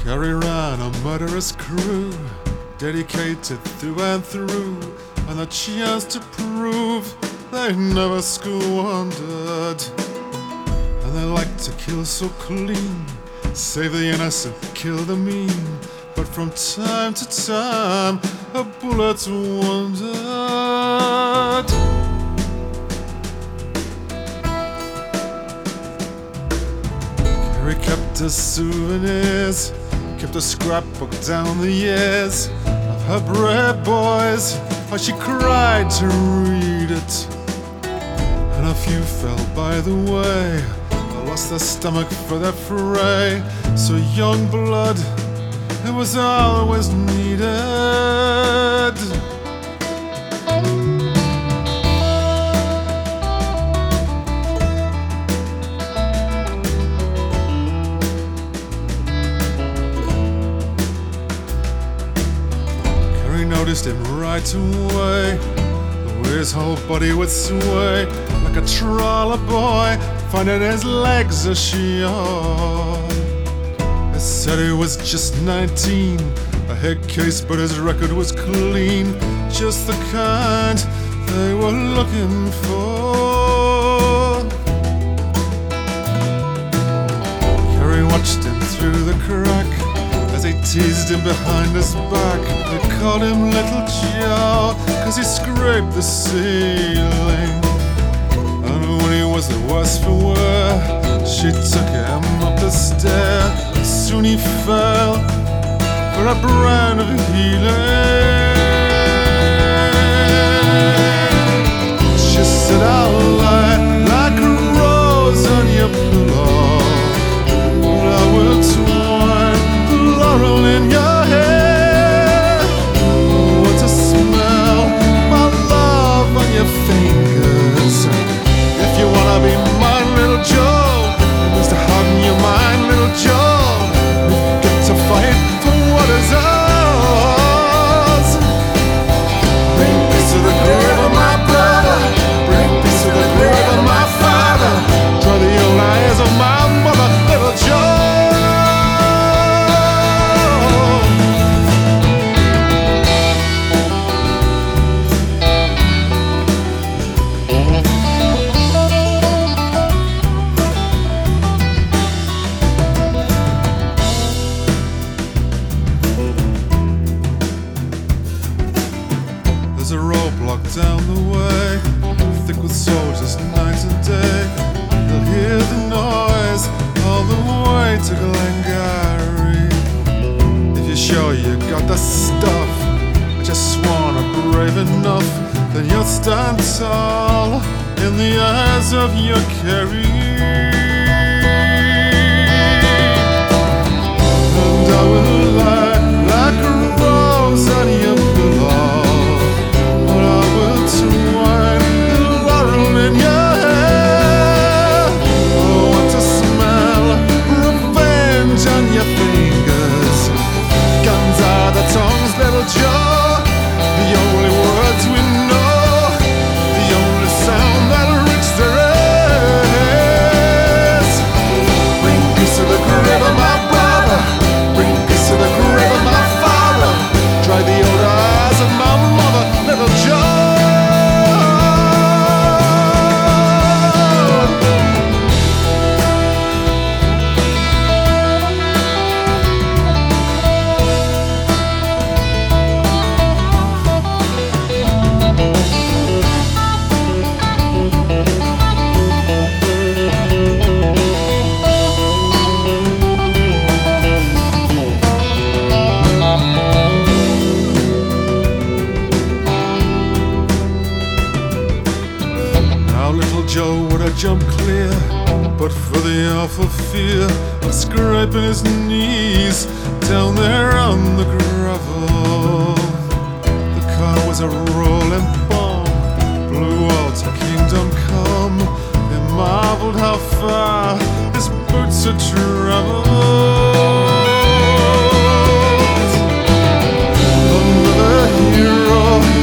Carry ran a murderous crew, dedicated through and through, and the chance to prove they never squandered. And they like to kill so clean, save the innocent, kill the mean. But from time to time, a bullet wandered. Carrie kept her souvenirs, kept a scrapbook down the years of her brave boys, how she cried to read it. And a few fell by the way, lost their stomach for their fray. So young blood, it was always needed. Carrie noticed him right away, the way his whole body would sway, like a trawler boy finding his legs as she yawned. They said he was just 19, a head case, but his record was clean, just the kind they were looking for. Carrie watched him through the crack as they teased him behind his back. They called him Little Joe, cause he scraped the ceiling. And when he was the worse for wear, she took him up the stair. Soon he fell for a brand of healing. She said, I'll lie like a rose on your pillow, but I will twine the laurel in your hair. Oh, what a smell, my love on your fingers. If you wanna be my little Joe, it means to harden your mind, little Joe. We've got to fight for what is ours. Bring peace to the grave of my brother, bring peace to the grave of my father. Dry the old eyes of my mother, little Joe. There's a roadblock down the way, thick with soldiers night and day. You'll hear the noise all the way to Glengarry. If you're sure you got the stuff, I just wanna brave enough, then you'll stand tall in the eyes of your Carrie. And I will lie like a rose on your pillow, but I will twine the laurel in your hair. Oh, what a smell, revenge on your fingers. Guns are the tongues, little Joe, the only words we know, the only sound that reaches their ears. Bring peace to the grave of my brother, bring peace to the grave of my father. Dry the old eyes of my mother, little Joe. Joe would have jumped clear, but for the awful fear of scraping his knees down there on the gravel. The car was a rolling bomb, blew out to Kingdom Come. They marveled how far his boots had traveled. Another hero